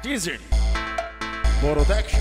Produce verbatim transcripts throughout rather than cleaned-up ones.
ديزل برودكشن.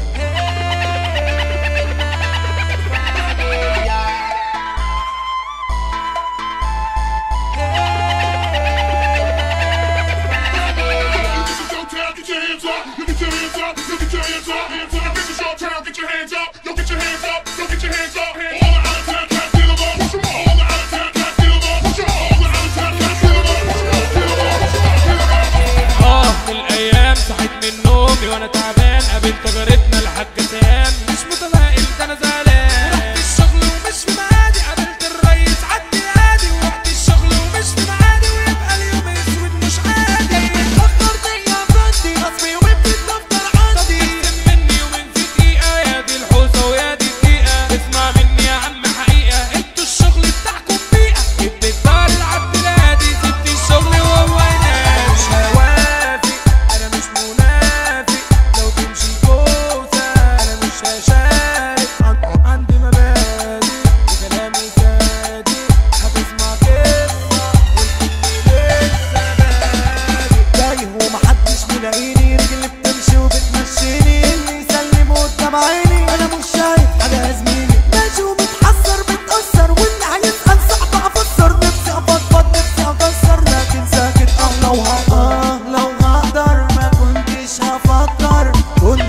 وانا تعبان قابلت جارتنا الحاجة سام، مش متفائل ده انا زعلان. رحت الشغل ومش في ميعادي، قابلت الريس عدي عادي، ورحت الشغل ومش في ميعادي، ويبقى اليوم اسود مش عادي. فكرتني يا فندي غصبي وابني الدفتر عندي. طب مني ومن في دقيقة، يا دي الحوسة ويا دي الدقيقة. اسمع مني يا عم حقيقة، انتوا الشغل بتاعكم بيئة. جبت الدار العبد الهادي، سبت الشغل وهو ينام. مش هوافق انا مش منافق، لو تمشي كوسة انا مش هشارك. عندي مبادئ وكلامي صادق، هتسمع قصة والكل لسه بادئ. تايه ومحدش ملاقيني، رجلي بتمشي وبتمشيني، اللي يسلم قدام عيني انا مش شايف حاجة يا زميلي. ماشي ومتحسر متأثر، واللي هيسأل صعب افسر. نفسي افضفض نفسي اكسر، لكن ساكت. اه لو اه لو هقدر ما كنتش هفكر، كنت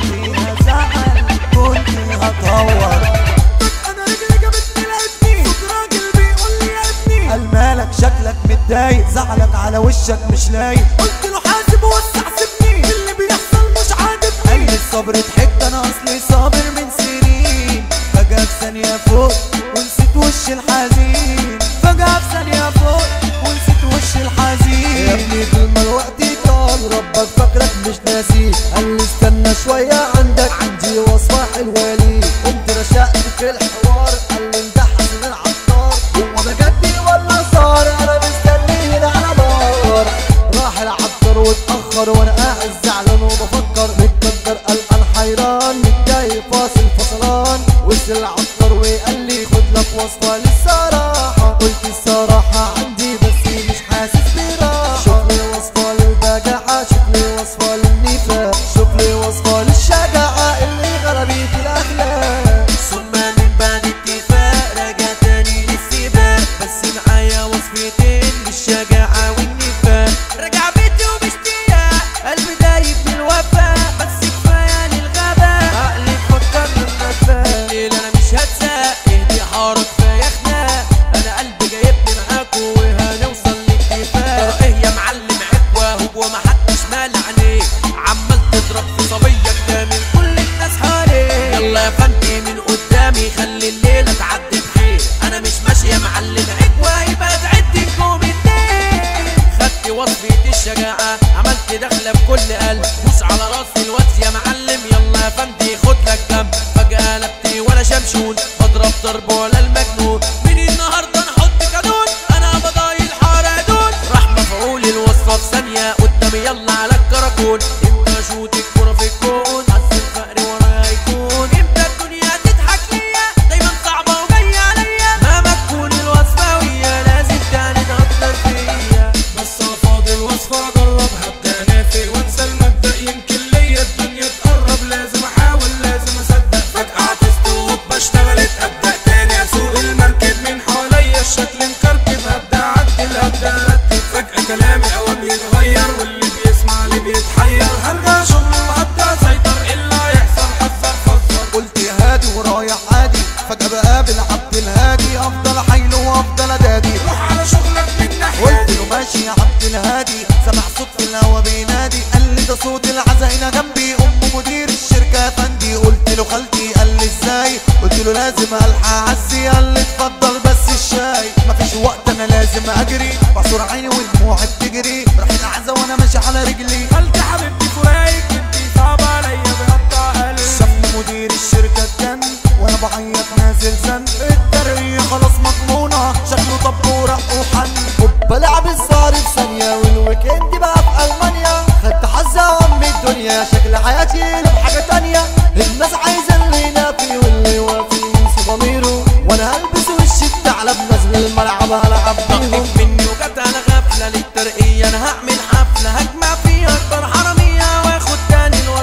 هزعل كنت هتهور. انا رجلي جابتني لقيتني صوت راجل بيقول لي يا ابني، قال مالك شكلك متضايق، زعلك على وشك مش لايق. قلت له حاسب وسع سيبني، اللي بيحصل مش عاجبني. قال لي الصبر ضحكت انا اصلي صابر من سنين، فجأة في ثانية فوق ونسيت وش الحزين. فجأة في ثانية فوق ونسيت وش الحزين. يا ابني طول ما الوقت طال ربك فاكرك مش ناسي. قال لي استنى شوية عندك عندي وصفة حلوة ليك. قمت رشقت في الحوار، قال لي انت حسن العطار، هو ده جدي ولا صار؟ انا مستني هنا على نار. راح العطار واتأخر وانا قاعد زعلان وبفكر، متقدر قلقان حيران متضايق فاصل فصلان. وصل العطار وقال لي خد لك وصفة للصراحة. قلت الصراحة عندي بس مش حاسس براحة. شوف لي وصفة للبجاعة، شوف لي وصفة للنفاق، شوف لي وصفة للشجاعة اللي غربي في الأخلاق. ثم من بعد اتفاق رجع تاني للسباق، بس معايا وصفتين للشجاعة والنفاق. رجع بيتي وباشتياق، قلبي دايب من الوفاء، بس كفاية للغباء. عقلي فكر للنفاق، الليل انا مش هتساق، اهدي حارة كفاية خناق. انا قلبي جايبني معاكوا وهنوصل لاتفاق. ايه يا معلم عكوة، هو محدش مالع عليك، عمال تضرب في صبية كامل كل الناس حواليك. يلا يا فندي من قدامي خلي الليلة تعدي بخير، انا مش ماشي يا معلم عكوة يبقى تعدي نجوم الدين. خدت وصفة الشجاعة عملت دخلة بكل قلب، بوس على راسي الواد يا معلم. يلا يا فندي خد لك جنب، فجأة قلبتني ولا شمشون، بضرب ضرب ولا المجنون. من النهارده نحط قانون، انا بضايل حرادون. راح مفعول الوصفة في ثانية قدامي يلا على الكراكون. امتى اشوط الكورة في الكون، حس الفقر ورايا هيكون. امتى الدنيا تضحك ليا، دايما صعبة وجاية عليا. مهما تكون الوصفة ويا لازم تاني تأثر فيا. بس فاضل وصفة اجربها، ابدا نافق وانسى المبدأ، يمكن ليا الدنيا تقرب. لازم احاول لازم اصدق، فجأة تستوب اشتغلت ابدا تاني اسوق المركب من حواليا. الشكل مكركب هبدا اعدل هبدا ارتب، فجأة كلامي اوام يتغير، واللي بيسمع اللي بيتحير. هرجع شغل وهبدا اسيطر، ايه اللي هيحصل حذر فزر. قلت يا هادي ورايح عادي، فجأة بقابل عبد الهادي، افضل حيله وافضل ادادي. روح على شغلك من ناحية، قلت له ماشي يا عبد الهادي. سمع صوت في الهوا بينادي، قال لي ده صوت العزاينة جنبي، ام مدير الشركة فندي. قلت له خالتي، قال لي ازاي؟ قلت له لازم الحق اعزي. قال لي اتفضل بس الشاي، مفيش وقت انا لازم اجري. بعصر عيني ودموعي بتجري، راح العزا وانا ماشي على رجلي. خالتي حبيبتي فرايك بنتي صعبة عليا بقطع قلبي. شافني مدير الشركة اتجن وانا بعيط نازل زن. الترقية خلاص مضمونة، شكله طب ورق وحن. بلعب الزهر في ثانية، والويكند بقى في ألمانيا. خدت حزة وأم الدنيا، شكل حياتي بحاجة تانية. الناس عايزة اللي ينافي واللي يوافي ينسى ضميره، وانا هلبس وش الثعلب نازل الملعب هلعب بيهم. مني وجت على غفلة للترقية، انا هعمل حفلة هجمع فيها اكبر حرامية، واخد تاني الوقت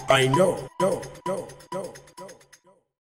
I know, no, no.